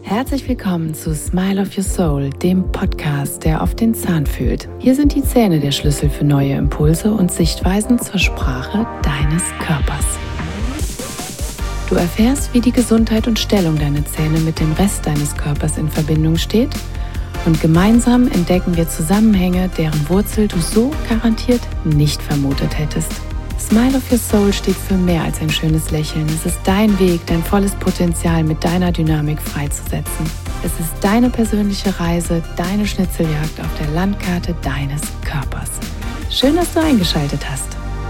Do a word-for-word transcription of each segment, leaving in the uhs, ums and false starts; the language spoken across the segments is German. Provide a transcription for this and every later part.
Herzlich willkommen zu Smile of Your Soul, dem Podcast, der auf den Zahn fühlt. Hier sind die Zähne der Schlüssel für neue Impulse und Sichtweisen zur Sprache deines Körpers. Du erfährst, wie die Gesundheit und Stellung deiner Zähne mit dem Rest deines Körpers in Verbindung steht und gemeinsam entdecken wir Zusammenhänge, deren Wurzel du so garantiert nicht vermutet hättest. Smile of Your Soul steht für mehr als ein schönes Lächeln. Es ist dein Weg, dein volles Potenzial mit deiner Dynamik freizusetzen. Es ist deine persönliche Reise, deine Schnitzeljagd auf der Landkarte deines Körpers. Schön, dass du eingeschaltet hast.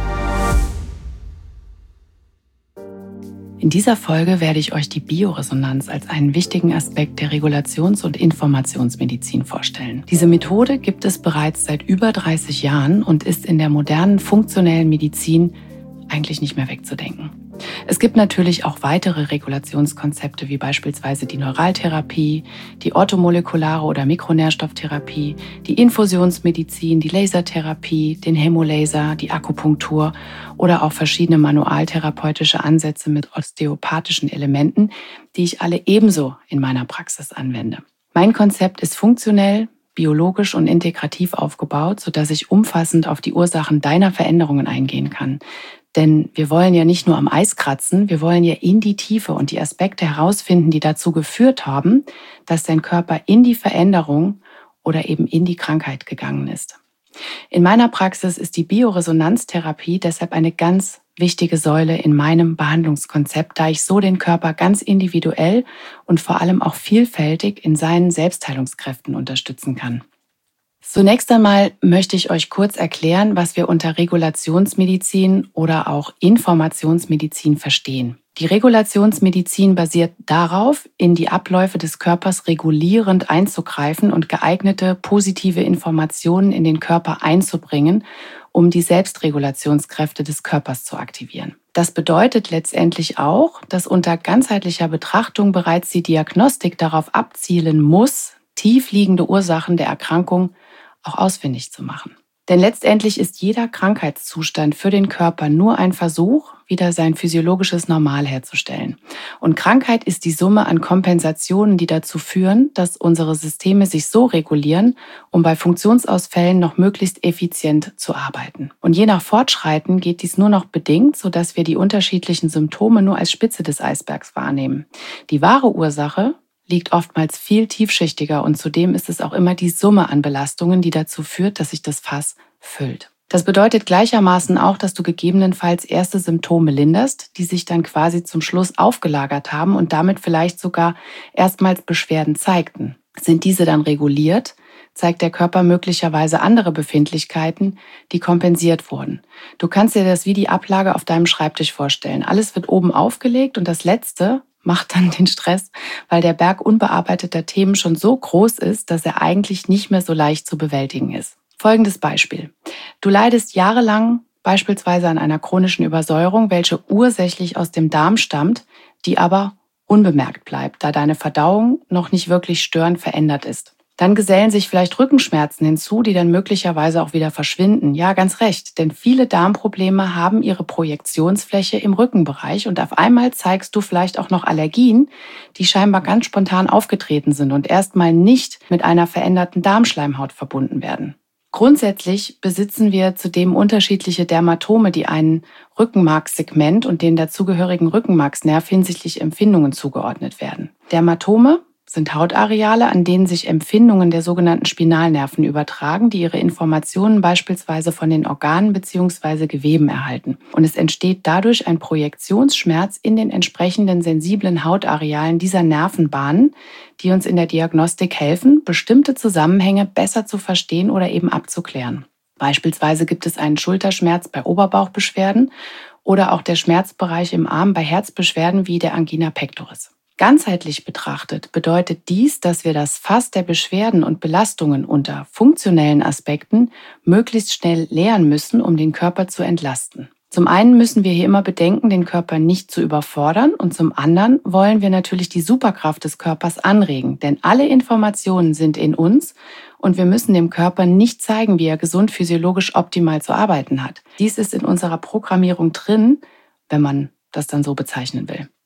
In dieser Folge werde ich euch die Bioresonanz als einen wichtigen Aspekt der Regulations- und Informationsmedizin vorstellen. Diese Methode gibt es bereits seit über dreißig Jahren und ist in der modernen funktionellen Medizin eigentlich nicht mehr wegzudenken. Es gibt natürlich auch weitere Regulationskonzepte wie beispielsweise die Neuraltherapie, die orthomolekulare oder Mikronährstofftherapie, die Infusionsmedizin, die Lasertherapie, den Hämolaser, die Akupunktur oder auch verschiedene manualtherapeutische Ansätze mit osteopathischen Elementen, die ich alle ebenso in meiner Praxis anwende. Mein Konzept ist funktionell, biologisch und integrativ aufgebaut, sodass ich umfassend auf die Ursachen deiner Veränderungen eingehen kann. Denn wir wollen ja nicht nur am Eis kratzen, wir wollen ja in die Tiefe und die Aspekte herausfinden, die dazu geführt haben, dass dein Körper in die Veränderung oder eben in die Krankheit gegangen ist. In meiner Praxis ist die Bioresonanztherapie deshalb eine ganz wichtige Säule in meinem Behandlungskonzept, da ich so den Körper ganz individuell und vor allem auch vielfältig in seinen Selbstheilungskräften unterstützen kann. Zunächst einmal möchte ich euch kurz erklären, was wir unter Regulationsmedizin oder auch Informationsmedizin verstehen. Die Regulationsmedizin basiert darauf, in die Abläufe des Körpers regulierend einzugreifen und geeignete positive Informationen in den Körper einzubringen, um die Selbstregulationskräfte des Körpers zu aktivieren. Das bedeutet letztendlich auch, dass unter ganzheitlicher Betrachtung bereits die Diagnostik darauf abzielen muss, tiefliegende Ursachen der Erkrankung auch ausfindig zu machen. Denn letztendlich ist jeder Krankheitszustand für den Körper nur ein Versuch, wieder sein physiologisches Normal herzustellen. Und Krankheit ist die Summe an Kompensationen, die dazu führen, dass unsere Systeme sich so regulieren, um bei Funktionsausfällen noch möglichst effizient zu arbeiten. Und je nach Fortschreiten geht dies nur noch bedingt, sodass wir die unterschiedlichen Symptome nur als Spitze des Eisbergs wahrnehmen. Die wahre Ursache liegt oftmals viel tiefschichtiger und zudem ist es auch immer die Summe an Belastungen, die dazu führt, dass sich das Fass füllt. Das bedeutet gleichermaßen auch, dass du gegebenenfalls erste Symptome linderst, die sich dann quasi zum Schluss aufgelagert haben und damit vielleicht sogar erstmals Beschwerden zeigten. Sind diese dann reguliert, zeigt der Körper möglicherweise andere Befindlichkeiten, die kompensiert wurden. Du kannst dir das wie die Ablage auf deinem Schreibtisch vorstellen. Alles wird oben aufgelegt und das Letzte macht dann den Stress, weil der Berg unbearbeiteter Themen schon so groß ist, dass er eigentlich nicht mehr so leicht zu bewältigen ist. Folgendes Beispiel. Du leidest jahrelang beispielsweise an einer chronischen Übersäuerung, welche ursächlich aus dem Darm stammt, die aber unbemerkt bleibt, da deine Verdauung noch nicht wirklich störend verändert ist. Dann gesellen sich vielleicht Rückenschmerzen hinzu, die dann möglicherweise auch wieder verschwinden. Ja, ganz recht, denn viele Darmprobleme haben ihre Projektionsfläche im Rückenbereich und auf einmal zeigst du vielleicht auch noch Allergien, die scheinbar ganz spontan aufgetreten sind und erstmal nicht mit einer veränderten Darmschleimhaut verbunden werden. Grundsätzlich besitzen wir zudem unterschiedliche Dermatome, die einen Rückenmarkssegment und den dazugehörigen Rückenmarksnerv hinsichtlich Empfindungen zugeordnet werden. Dermatome sind Hautareale, an denen sich Empfindungen der sogenannten Spinalnerven übertragen, die ihre Informationen beispielsweise von den Organen bzw. Geweben erhalten. Und es entsteht dadurch ein Projektionsschmerz in den entsprechenden sensiblen Hautarealen dieser Nervenbahnen, die uns in der Diagnostik helfen, bestimmte Zusammenhänge besser zu verstehen oder eben abzuklären. Beispielsweise gibt es einen Schulterschmerz bei Oberbauchbeschwerden oder auch der Schmerzbereich im Arm bei Herzbeschwerden wie der Angina pectoris. Ganzheitlich betrachtet bedeutet dies, dass wir das Fass der Beschwerden und Belastungen unter funktionellen Aspekten möglichst schnell leeren müssen, um den Körper zu entlasten. Zum einen müssen wir hier immer bedenken, den Körper nicht zu überfordern und zum anderen wollen wir natürlich die Superkraft des Körpers anregen, denn alle Informationen sind in uns und wir müssen dem Körper nicht zeigen, wie er gesund physiologisch optimal zu arbeiten hat. Dies ist in unserer Programmierung drin, wenn man das dann so bezeichnen will.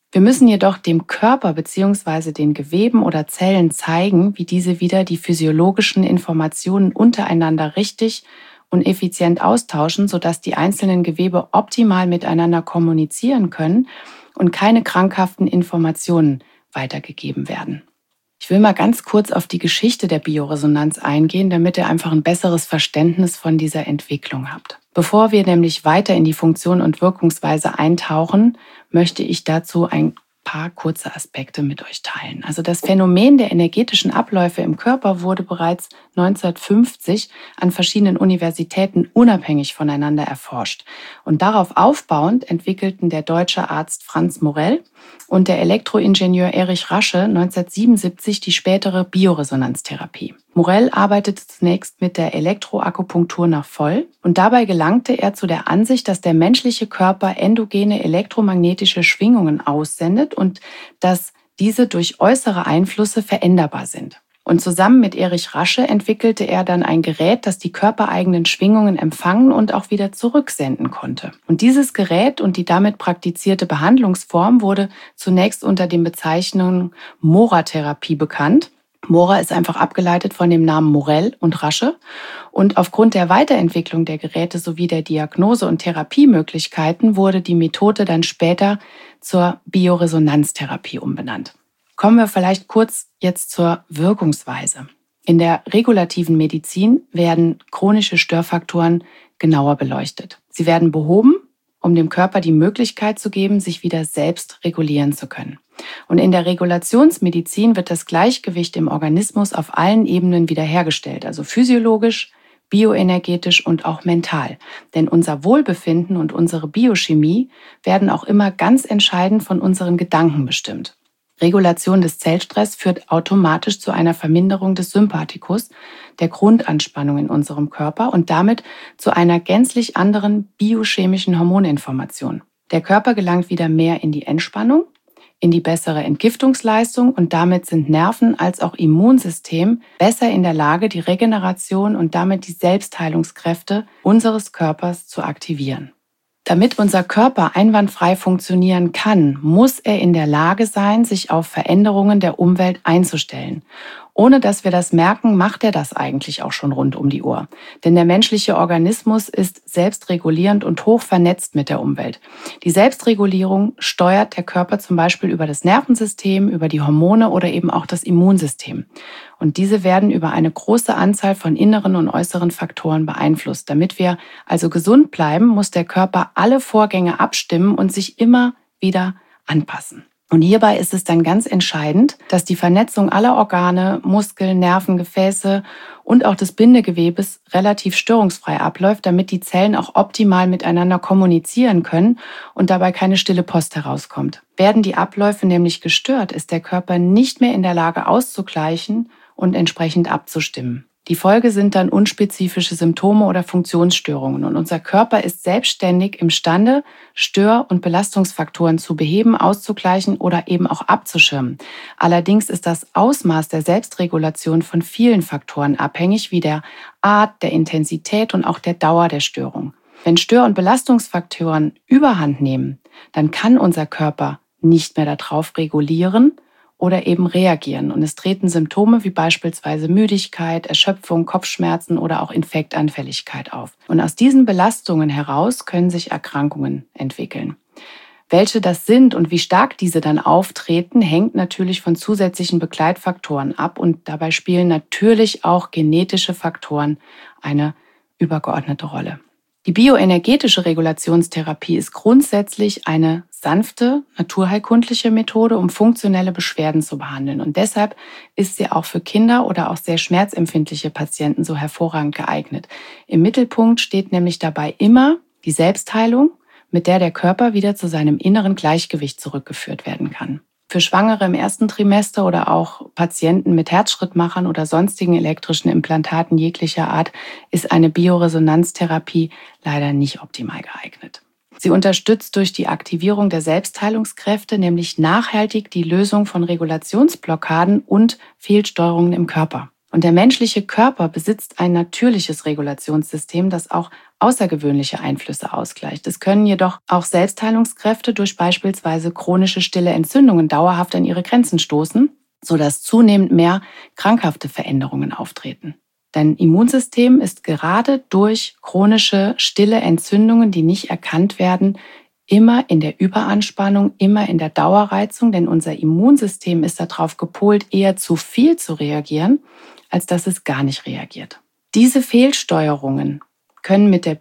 Wir müssen jedoch dem Körper bzw. den Geweben oder Zellen zeigen, wie diese wieder die physiologischen Informationen untereinander richtig und effizient austauschen, sodass die einzelnen Gewebe optimal miteinander kommunizieren können und keine krankhaften Informationen weitergegeben werden. Ich will mal ganz kurz auf die Geschichte der Bioresonanz eingehen, damit ihr einfach ein besseres Verständnis von dieser Entwicklung habt. Bevor wir nämlich weiter in die Funktion und Wirkungsweise eintauchen, möchte ich dazu ein paar kurze Aspekte mit euch teilen. Also das Phänomen der energetischen Abläufe im Körper wurde bereits neunzehnhundertfünfzig an verschiedenen Universitäten unabhängig voneinander erforscht. Und darauf aufbauend entwickelten der deutsche Arzt Franz Morell und der Elektroingenieur Erich Rasche neunzehnhundertsiebenundsiebzig die spätere Bioresonanztherapie. Morell arbeitete zunächst mit der Elektroakupunktur nach Voll und dabei gelangte er zu der Ansicht, dass der menschliche Körper endogene elektromagnetische Schwingungen aussendet und dass diese durch äußere Einflüsse veränderbar sind. Und zusammen mit Erich Rasche entwickelte er dann ein Gerät, das die körpereigenen Schwingungen empfangen und auch wieder zurücksenden konnte. Und dieses Gerät und die damit praktizierte Behandlungsform wurde zunächst unter den Bezeichnungen Mora-Therapie bekannt. Mora ist einfach abgeleitet von dem Namen Morell und Rasche. Und aufgrund der Weiterentwicklung der Geräte sowie der Diagnose- und Therapiemöglichkeiten wurde die Methode dann später zur Bioresonanztherapie umbenannt. Kommen wir vielleicht kurz jetzt zur Wirkungsweise. In der regulativen Medizin werden chronische Störfaktoren genauer beleuchtet. Sie werden behoben, um dem Körper die Möglichkeit zu geben, sich wieder selbst regulieren zu können. Und in der Regulationsmedizin wird das Gleichgewicht im Organismus auf allen Ebenen wiederhergestellt, also physiologisch, bioenergetisch und auch mental. Denn unser Wohlbefinden und unsere Biochemie werden auch immer ganz entscheidend von unseren Gedanken bestimmt. Regulation des Zellstress führt automatisch zu einer Verminderung des Sympathikus, der Grundanspannung in unserem Körper und damit zu einer gänzlich anderen biochemischen Hormoninformation. Der Körper gelangt wieder mehr in die Entspannung, in die bessere Entgiftungsleistung und damit sind Nerven als auch Immunsystem besser in der Lage, die Regeneration und damit die Selbstheilungskräfte unseres Körpers zu aktivieren. Damit unser Körper einwandfrei funktionieren kann, muss er in der Lage sein, sich auf Veränderungen der Umwelt einzustellen. Ohne dass wir das merken, macht er das eigentlich auch schon rund um die Uhr. Denn der menschliche Organismus ist selbstregulierend und hoch vernetzt mit der Umwelt. Die Selbstregulierung steuert der Körper zum Beispiel über das Nervensystem, über die Hormone oder eben auch das Immunsystem. Und diese werden über eine große Anzahl von inneren und äußeren Faktoren beeinflusst. Damit wir also gesund bleiben, muss der Körper alle Vorgänge abstimmen und sich immer wieder anpassen. Und hierbei ist es dann ganz entscheidend, dass die Vernetzung aller Organe, Muskeln, Nerven, Gefäße und auch des Bindegewebes relativ störungsfrei abläuft, damit die Zellen auch optimal miteinander kommunizieren können und dabei keine stille Post herauskommt. Werden die Abläufe nämlich gestört, ist der Körper nicht mehr in der Lage auszugleichen und entsprechend abzustimmen. Die Folge sind dann unspezifische Symptome oder Funktionsstörungen und unser Körper ist selbstständig imstande, Stör- und Belastungsfaktoren zu beheben, auszugleichen oder eben auch abzuschirmen. Allerdings ist das Ausmaß der Selbstregulation von vielen Faktoren abhängig, wie der Art, der Intensität und auch der Dauer der Störung. Wenn Stör- und Belastungsfaktoren überhand nehmen, dann kann unser Körper nicht mehr darauf regulieren oder eben reagieren. Und es treten Symptome wie beispielsweise Müdigkeit, Erschöpfung, Kopfschmerzen oder auch Infektanfälligkeit auf. Und aus diesen Belastungen heraus können sich Erkrankungen entwickeln. Welche das sind und wie stark diese dann auftreten, hängt natürlich von zusätzlichen Begleitfaktoren ab. Und dabei spielen natürlich auch genetische Faktoren eine übergeordnete Rolle. Die bioenergetische Regulationstherapie ist grundsätzlich eine sanfte, naturheilkundliche Methode, um funktionelle Beschwerden zu behandeln. Und deshalb ist sie auch für Kinder oder auch sehr schmerzempfindliche Patienten so hervorragend geeignet. Im Mittelpunkt steht nämlich dabei immer die Selbstheilung, mit der der Körper wieder zu seinem inneren Gleichgewicht zurückgeführt werden kann. Für Schwangere im ersten Trimester oder auch Patienten mit Herzschrittmachern oder sonstigen elektrischen Implantaten jeglicher Art ist eine Bioresonanztherapie leider nicht optimal geeignet. Sie unterstützt durch die Aktivierung der Selbstheilungskräfte nämlich nachhaltig die Lösung von Regulationsblockaden und Fehlsteuerungen im Körper. Und der menschliche Körper besitzt ein natürliches Regulationssystem, das auch außergewöhnliche Einflüsse ausgleicht. Es können jedoch auch Selbstheilungskräfte durch beispielsweise chronische stille Entzündungen dauerhaft an ihre Grenzen stoßen, sodass zunehmend mehr krankhafte Veränderungen auftreten. Dein Immunsystem ist gerade durch chronische stille Entzündungen, die nicht erkannt werden, immer in der Überanspannung, immer in der Dauerreizung, denn unser Immunsystem ist darauf gepolt, eher zu viel zu reagieren, als dass es gar nicht reagiert. Diese Fehlsteuerungen können mit der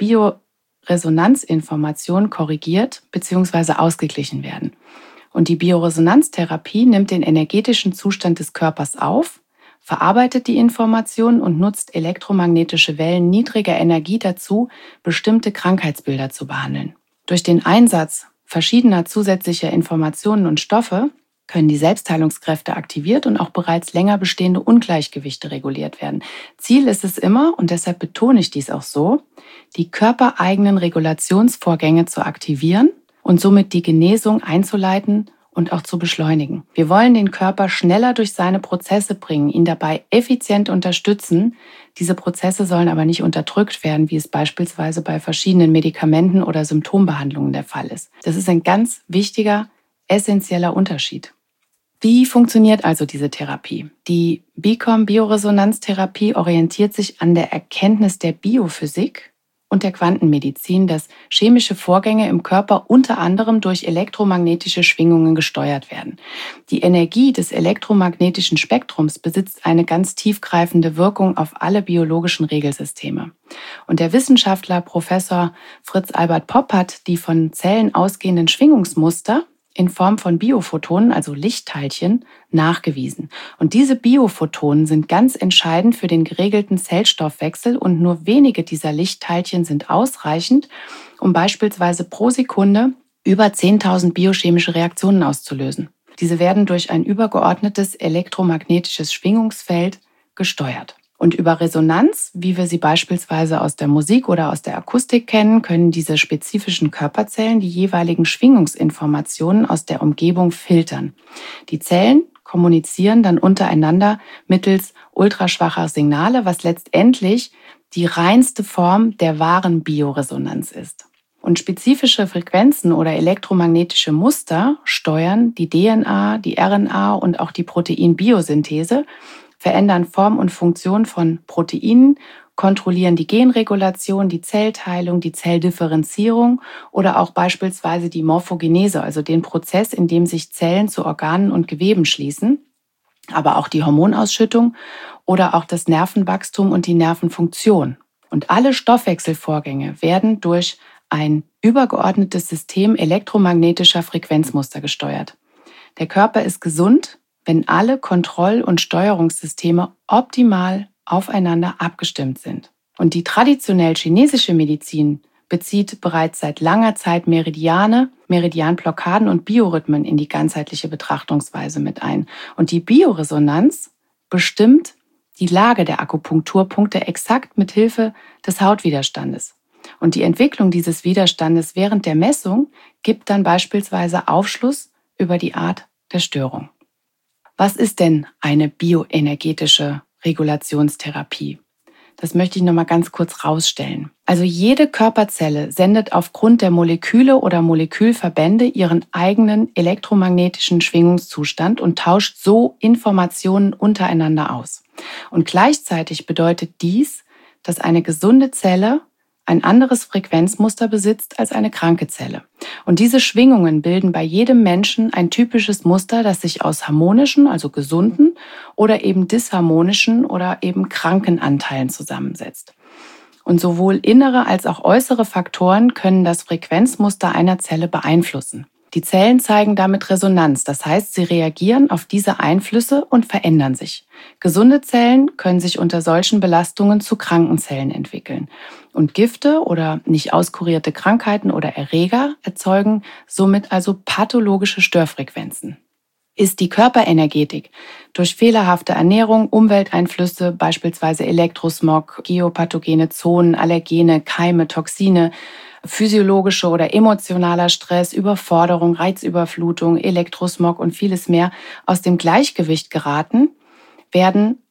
Bioresonanzinformation korrigiert bzw. ausgeglichen werden. Und die Bioresonanztherapie nimmt den energetischen Zustand des Körpers auf, verarbeitet die Information und nutzt elektromagnetische Wellen niedriger Energie dazu, bestimmte Krankheitsbilder zu behandeln. Durch den Einsatz verschiedener zusätzlicher Informationen und Stoffe können die Selbstheilungskräfte aktiviert und auch bereits länger bestehende Ungleichgewichte reguliert werden. Ziel ist es immer, und deshalb betone ich dies auch so, die körpereigenen Regulationsvorgänge zu aktivieren und somit die Genesung einzuleiten und auch zu beschleunigen. Wir wollen den Körper schneller durch seine Prozesse bringen, ihn dabei effizient unterstützen. Diese Prozesse sollen aber nicht unterdrückt werden, wie es beispielsweise bei verschiedenen Medikamenten oder Symptombehandlungen der Fall ist. Das ist ein ganz wichtiger, essentieller Unterschied. Wie funktioniert also diese Therapie? Die B I C O M-Bioresonanztherapie orientiert sich an der Erkenntnis der Biophysik und der Quantenmedizin, dass chemische Vorgänge im Körper unter anderem durch elektromagnetische Schwingungen gesteuert werden. Die Energie des elektromagnetischen Spektrums besitzt eine ganz tiefgreifende Wirkung auf alle biologischen Regelsysteme. Und der Wissenschaftler Professor Fritz Albert Popp hat die von Zellen ausgehenden Schwingungsmuster in Form von Biophotonen, also Lichtteilchen, nachgewiesen. Und diese Biophotonen sind ganz entscheidend für den geregelten Zellstoffwechsel und nur wenige dieser Lichtteilchen sind ausreichend, um beispielsweise pro Sekunde über zehntausend biochemische Reaktionen auszulösen. Diese werden durch ein übergeordnetes elektromagnetisches Schwingungsfeld gesteuert. Und über Resonanz, wie wir sie beispielsweise aus der Musik oder aus der Akustik kennen, können diese spezifischen Körperzellen die jeweiligen Schwingungsinformationen aus der Umgebung filtern. Die Zellen kommunizieren dann untereinander mittels ultraschwacher Signale, was letztendlich die reinste Form der wahren Bioresonanz ist. Und spezifische Frequenzen oder elektromagnetische Muster steuern die D N A, die R N A und auch die Proteinbiosynthese, verändern Form und Funktion von Proteinen, kontrollieren die Genregulation, die Zellteilung, die Zelldifferenzierung oder auch beispielsweise die Morphogenese, also den Prozess, in dem sich Zellen zu Organen und Geweben schließen, aber auch die Hormonausschüttung oder auch das Nervenwachstum und die Nervenfunktion. Und alle Stoffwechselvorgänge werden durch ein übergeordnetes System elektromagnetischer Frequenzmuster gesteuert. Der Körper ist gesund, wenn alle Kontroll- und Steuerungssysteme optimal aufeinander abgestimmt sind. Und die traditionell chinesische Medizin bezieht bereits seit langer Zeit Meridiane, Meridianblockaden und Biorhythmen in die ganzheitliche Betrachtungsweise mit ein. Und die Bioresonanz bestimmt die Lage der Akupunkturpunkte exakt mit Hilfe des Hautwiderstandes. Und die Entwicklung dieses Widerstandes während der Messung gibt dann beispielsweise Aufschluss über die Art der Störung. Was ist denn eine bioenergetische Regulationstherapie? Das möchte ich noch mal ganz kurz rausstellen. Also jede Körperzelle sendet aufgrund der Moleküle oder Molekülverbände ihren eigenen elektromagnetischen Schwingungszustand und tauscht so Informationen untereinander aus. Und gleichzeitig bedeutet dies, dass eine gesunde Zelle ein anderes Frequenzmuster besitzt als eine kranke Zelle. Und diese Schwingungen bilden bei jedem Menschen ein typisches Muster, das sich aus harmonischen, also gesunden, oder eben disharmonischen oder eben kranken Anteilen zusammensetzt. Und sowohl innere als auch äußere Faktoren können das Frequenzmuster einer Zelle beeinflussen. Die Zellen zeigen damit Resonanz, das heißt, sie reagieren auf diese Einflüsse und verändern sich. Gesunde Zellen können sich unter solchen Belastungen zu kranken Zellen entwickeln. Und Gifte oder nicht auskurierte Krankheiten oder Erreger erzeugen somit also pathologische Störfrequenzen. Ist die Körperenergetik durch fehlerhafte Ernährung, Umwelteinflüsse, beispielsweise Elektrosmog, geopathogene Zonen, Allergene, Keime, Toxine, physiologische oder emotionaler Stress, Überforderung, Reizüberflutung, Elektrosmog und vieles mehr aus dem Gleichgewicht geraten, werden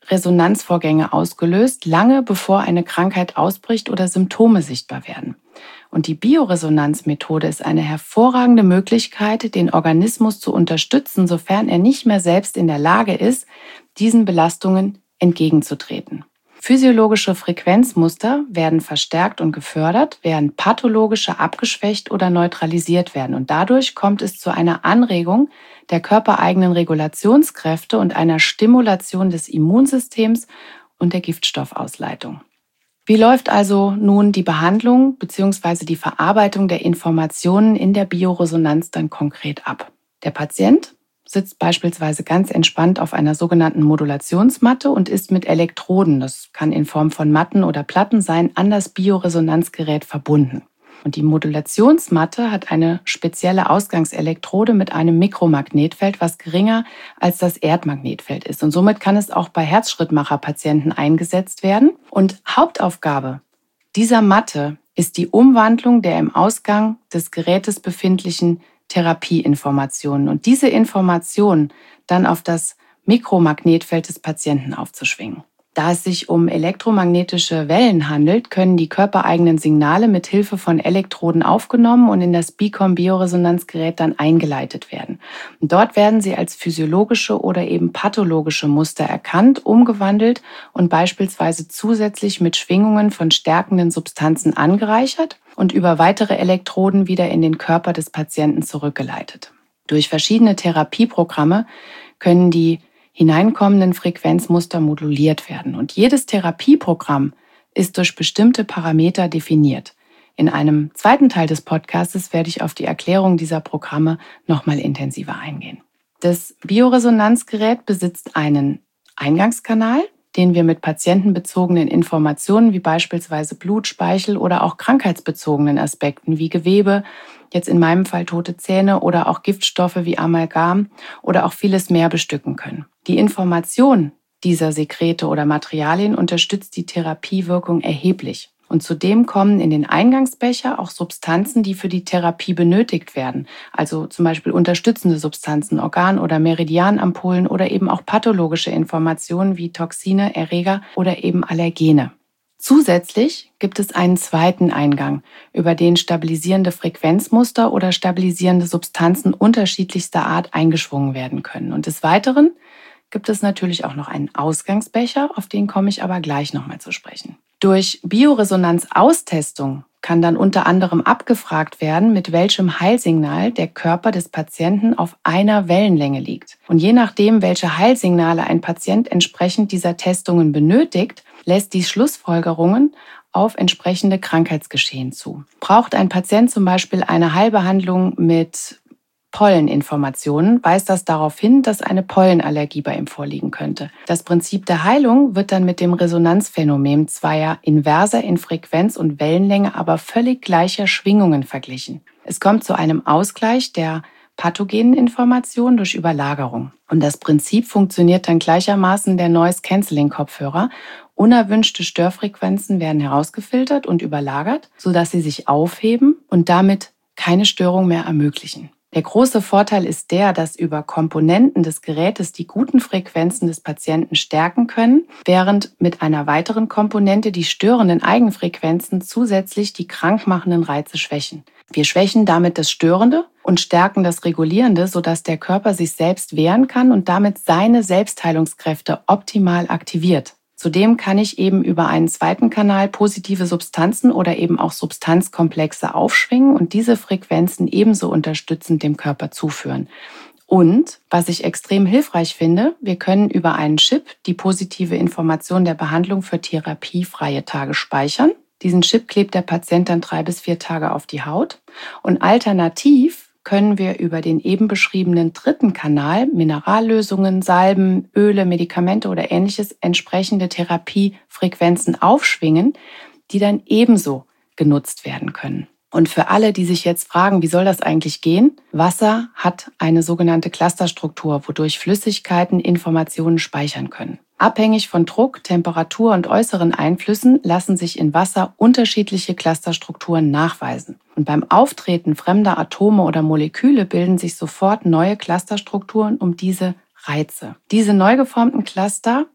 Resonanzvorgänge ausgelöst, lange bevor eine Krankheit ausbricht oder Symptome sichtbar werden. Und die Bioresonanzmethode ist eine hervorragende Möglichkeit, den Organismus zu unterstützen, sofern er nicht mehr selbst in der Lage ist, diesen Belastungen entgegenzutreten. Physiologische Frequenzmuster werden verstärkt und gefördert, während pathologische abgeschwächt oder neutralisiert werden. Und dadurch kommt es zu einer Anregung der körpereigenen Regulationskräfte und einer Stimulation des Immunsystems und der Giftstoffausleitung. Wie läuft also nun die Behandlung bzw. die Verarbeitung der Informationen in der Bioresonanz dann konkret ab? Der Patient sitzt beispielsweise ganz entspannt auf einer sogenannten Modulationsmatte und ist mit Elektroden, das kann in Form von Matten oder Platten sein, an das Bioresonanzgerät verbunden. Und die Modulationsmatte hat eine spezielle Ausgangselektrode mit einem Mikromagnetfeld, was geringer als das Erdmagnetfeld ist. Und somit kann es auch bei Herzschrittmacherpatienten eingesetzt werden. Und Hauptaufgabe dieser Matte ist die Umwandlung der im Ausgang des Gerätes befindlichen Therapieinformationen und diese Informationen dann auf das Mikromagnetfeld des Patienten aufzuschwingen. Da es sich um elektromagnetische Wellen handelt, können die körpereigenen Signale mit Hilfe von Elektroden aufgenommen und in das BICOM-Bioresonanzgerät dann eingeleitet werden. Und dort werden sie als physiologische oder eben pathologische Muster erkannt, umgewandelt und beispielsweise zusätzlich mit Schwingungen von stärkenden Substanzen angereichert und über weitere Elektroden wieder in den Körper des Patienten zurückgeleitet. Durch verschiedene Therapieprogramme können die hineinkommenden Frequenzmuster moduliert werden. Und jedes Therapieprogramm ist durch bestimmte Parameter definiert. In einem zweiten Teil des Podcasts werde ich auf die Erklärung dieser Programme nochmal intensiver eingehen. Das Bioresonanzgerät besitzt einen Eingangskanal, den wir mit patientenbezogenen Informationen wie beispielsweise Blut, Speichel oder auch krankheitsbezogenen Aspekten wie Gewebe, jetzt in meinem Fall tote Zähne oder auch Giftstoffe wie Amalgam oder auch vieles mehr bestücken können. Die Information dieser Sekrete oder Materialien unterstützt die Therapiewirkung erheblich. Und zudem kommen in den Eingangsbecher auch Substanzen, die für die Therapie benötigt werden. Also zum Beispiel unterstützende Substanzen, Organ- oder Meridianampullen oder eben auch pathologische Informationen wie Toxine, Erreger oder eben Allergene. Zusätzlich gibt es einen zweiten Eingang, über den stabilisierende Frequenzmuster oder stabilisierende Substanzen unterschiedlichster Art eingeschwungen werden können. Und des Weiteren gibt es natürlich auch noch einen Ausgangsbecher, auf den komme ich aber gleich nochmal zu sprechen. Durch Bioresonanzaustestung kann dann unter anderem abgefragt werden, mit welchem Heilsignal der Körper des Patienten auf einer Wellenlänge liegt. Und je nachdem, welche Heilsignale ein Patient entsprechend dieser Testungen benötigt, lässt dies Schlussfolgerungen auf entsprechende Krankheitsgeschehen zu. Braucht ein Patient zum Beispiel eine Heilbehandlung mit Polleninformationen, weist das darauf hin, dass eine Pollenallergie bei ihm vorliegen könnte. Das Prinzip der Heilung wird dann mit dem Resonanzphänomen zweier inverser in Frequenz und Wellenlänge, aber völlig gleicher Schwingungen verglichen. Es kommt zu einem Ausgleich der pathogenen Informationen durch Überlagerung. Und das Prinzip funktioniert dann gleichermaßen der Noise-Canceling-Kopfhörer. Unerwünschte Störfrequenzen werden herausgefiltert und überlagert, sodass sie sich aufheben und damit keine Störung mehr ermöglichen. Der große Vorteil ist der, dass über Komponenten des Gerätes die guten Frequenzen des Patienten stärken können, während mit einer weiteren Komponente die störenden Eigenfrequenzen zusätzlich die krankmachenden Reize schwächen. Wir schwächen damit das Störende und stärken das Regulierende, sodass der Körper sich selbst wehren kann und damit seine Selbstheilungskräfte optimal aktiviert. Zudem kann ich eben über einen zweiten Kanal positive Substanzen oder eben auch Substanzkomplexe aufschwingen und diese Frequenzen ebenso unterstützend dem Körper zuführen. Und, was ich extrem hilfreich finde, wir können über einen Chip die positive Information der Behandlung für therapiefreie Tage speichern. Diesen Chip klebt der Patient dann drei bis vier Tage auf die Haut. Und alternativ können wir über den eben beschriebenen dritten Kanal Minerallösungen, Salben, Öle, Medikamente oder ähnliches entsprechende Therapiefrequenzen aufschwingen, die dann ebenso genutzt werden können. Und für alle, die sich jetzt fragen, wie soll das eigentlich gehen? Wasser hat eine sogenannte Clusterstruktur, wodurch Flüssigkeiten Informationen speichern können. Abhängig von Druck, Temperatur und äußeren Einflüssen lassen sich in Wasser unterschiedliche Clusterstrukturen nachweisen. Und beim Auftreten fremder Atome oder Moleküle bilden sich sofort neue Clusterstrukturen um diese Reize. Diese neu geformten Cluster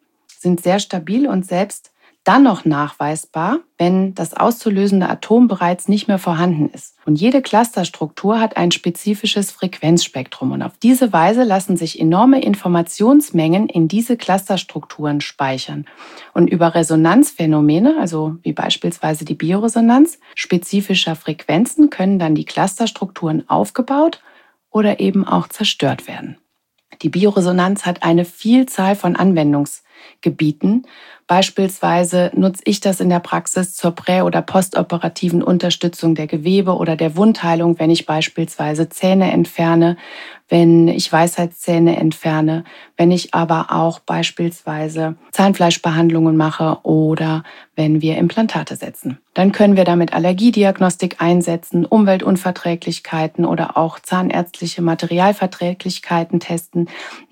sind sehr stabil und selbst dann noch nachweisbar, wenn das auszulösende Atom bereits nicht mehr vorhanden ist. Und jede Clusterstruktur hat ein spezifisches Frequenzspektrum. Und auf diese Weise lassen sich enorme Informationsmengen in diese Clusterstrukturen speichern. Und über Resonanzphänomene, also wie beispielsweise die Bioresonanz, spezifischer Frequenzen können dann die Clusterstrukturen aufgebaut oder eben auch zerstört werden. Die Bioresonanz hat eine Vielzahl von Anwendungsgebieten. Beispielsweise nutze ich das in der Praxis zur prä- oder postoperativen Unterstützung der Gewebe oder der Wundheilung, wenn ich beispielsweise Zähne entferne, wenn ich Weisheitszähne entferne, wenn ich aber auch beispielsweise Zahnfleischbehandlungen mache oder wenn wir Implantate setzen. Dann können wir damit Allergiediagnostik einsetzen, Umweltunverträglichkeiten oder auch zahnärztliche Materialverträglichkeiten testen,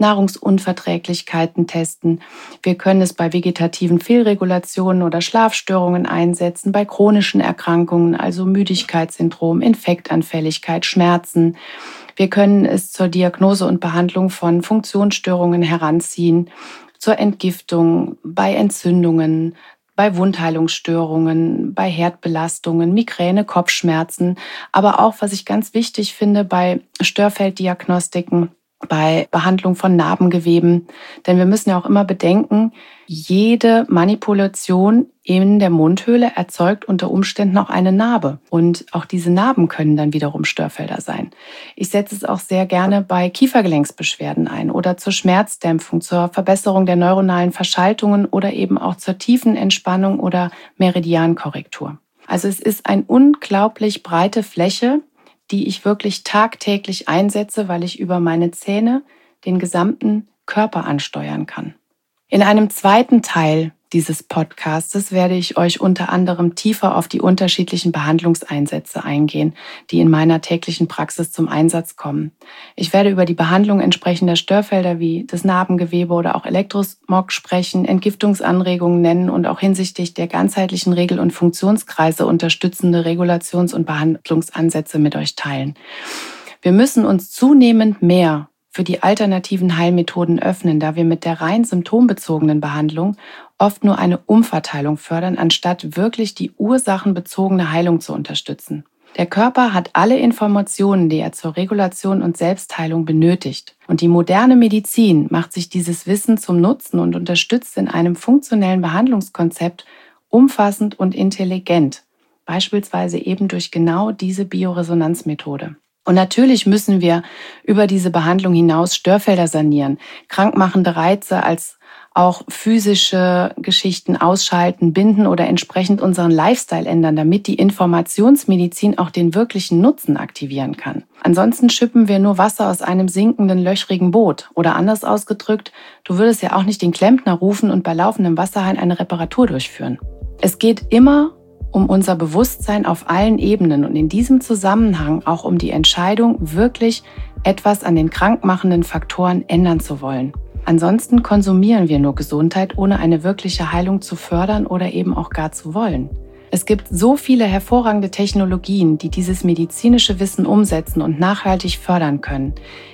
Nahrungsunverträglichkeiten testen. Wir können es bei vegetativen Fehlregulationen oder Schlafstörungen einsetzen, bei chronischen Erkrankungen, also Müdigkeitssyndrom, Infektanfälligkeit, Schmerzen. Wir können es zur Diagnose und Behandlung von Funktionsstörungen heranziehen, zur Entgiftung, bei Entzündungen, bei Wundheilungsstörungen, bei Herdbelastungen, Migräne, Kopfschmerzen, aber auch, was ich ganz wichtig finde, bei Störfelddiagnostiken, bei Behandlung von Narbengeweben. Denn wir müssen ja auch immer bedenken, jede Manipulation in der Mundhöhle erzeugt unter Umständen auch eine Narbe. Und auch diese Narben können dann wiederum Störfelder sein. Ich setze es auch sehr gerne bei Kiefergelenksbeschwerden ein oder zur Schmerzdämpfung, zur Verbesserung der neuronalen Verschaltungen oder eben auch zur tiefen Entspannung oder Meridiankorrektur. Also es ist eine unglaublich breite Fläche, die ich wirklich tagtäglich einsetze, weil ich über meine Zähne den gesamten Körper ansteuern kann. In einem zweiten Teil dieses Podcastes werde ich euch unter anderem tiefer auf die unterschiedlichen Behandlungseinsätze eingehen, die in meiner täglichen Praxis zum Einsatz kommen. Ich werde über die Behandlung entsprechender Störfelder wie das Narbengewebe oder auch Elektrosmog sprechen, Entgiftungsanregungen nennen und auch hinsichtlich der ganzheitlichen Regel- und Funktionskreise unterstützende Regulations- und Behandlungsansätze mit euch teilen. Wir müssen uns zunehmend mehr für die alternativen Heilmethoden öffnen, da wir mit der rein symptombezogenen Behandlung oft nur eine Umverteilung fördern, anstatt wirklich die ursachenbezogene Heilung zu unterstützen. Der Körper hat alle Informationen, die er zur Regulation und Selbstheilung benötigt. Und die moderne Medizin macht sich dieses Wissen zum Nutzen und unterstützt in einem funktionellen Behandlungskonzept umfassend und intelligent, beispielsweise eben durch genau diese Bioresonanzmethode. Und natürlich müssen wir über diese Behandlung hinaus Störfelder sanieren, krankmachende Reize als auch physische Geschichten ausschalten, binden oder entsprechend unseren Lifestyle ändern, damit die Informationsmedizin auch den wirklichen Nutzen aktivieren kann. Ansonsten schippen wir nur Wasser aus einem sinkenden, löchrigen Boot. Oder anders ausgedrückt, du würdest ja auch nicht den Klempner rufen und bei laufendem Wasserhahn eine Reparatur durchführen. Es geht immer um unser Bewusstsein auf allen Ebenen und in diesem Zusammenhang auch um die Entscheidung, wirklich etwas an den krankmachenden Faktoren ändern zu wollen. Ansonsten konsumieren wir nur Gesundheit, ohne eine wirkliche Heilung zu fördern oder eben auch gar zu wollen. Es gibt so viele hervorragende Technologien, die dieses medizinische Wissen umsetzen und nachhaltig fördern können.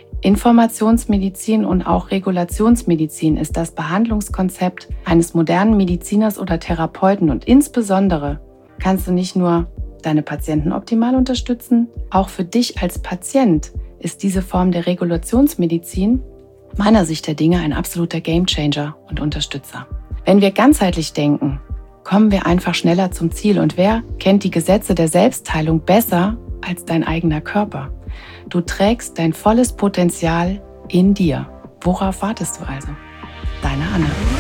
Informationsmedizin und auch Regulationsmedizin ist das Behandlungskonzept eines modernen Mediziners oder Therapeuten und insbesondere kannst du nicht nur deine Patienten optimal unterstützen, auch für dich als Patient ist diese Form der Regulationsmedizin meiner Sicht der Dinge ein absoluter Gamechanger und Unterstützer. Wenn wir ganzheitlich denken, kommen wir einfach schneller zum Ziel. Und wer kennt die Gesetze der Selbstheilung besser als dein eigener Körper? Du trägst dein volles Potenzial in dir. Worauf wartest du also? Deine Anna.